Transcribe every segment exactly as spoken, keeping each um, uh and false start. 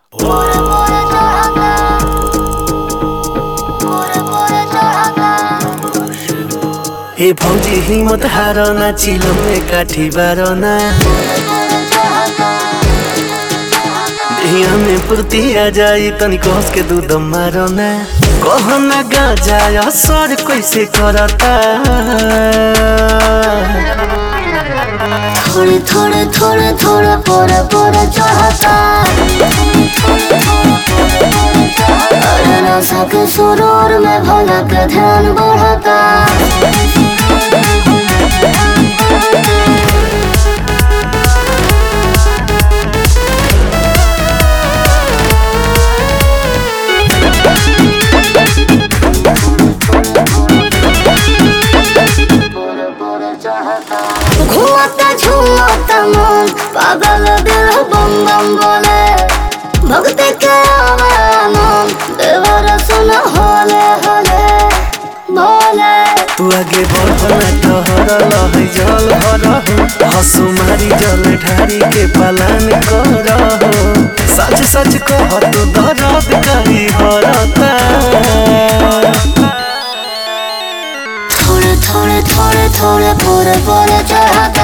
हे भौजी हिम्मत हार ना चिलो में काठी बारो ना में पूर्ति आ जाई तनी कस के दूध मारो ना कहो ना गा जाय असर कैसे करता थोड़े थोड़े थोड़े थोड़े पोरे पोरे चढ़ता अरे नशा के सुरूर में भोला के ध्यान बढ़ता घूमता झूमता मन पागल दिल बम बम बोले भक्ति के आवानन देवर सुन होले होले बोले तू आगे बढ़ना तोहर लहै जल भर हसु मारी जल ढारी के पालन कर सच सच कह तू दर्द करी हरता थोड़े थोड़े थोड़े थोड़े पोरे पोरे चढ़ता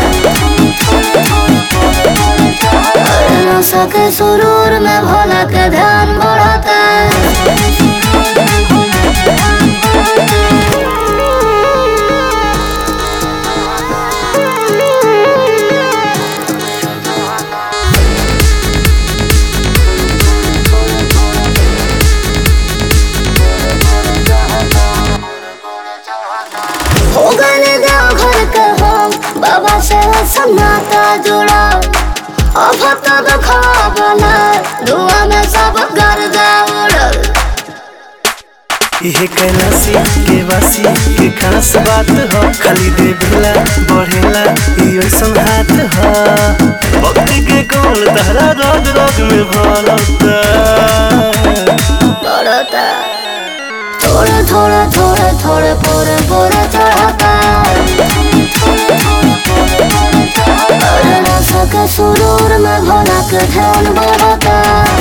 अरे नशा के सुरूर में भोला के ध्यान बढ़ता हो गए गाँव घर के हम बाबा से सन्नाटा जोड़ा अब तब खाबला धुआं में सब गर्दा उड़ल ये कैलाशी के वासी के खास बात हो खाली देवेला बढ़ेला ये ऐसन हाथ हो भक्ति के कौन तहरा रग रग में भरता बढ़ता थोड़े थोड़े थोड़े थोड़े पोरे पोरे चढ़ता अरे नशा के सुरूर में भोला के ध्यान बढ़ता।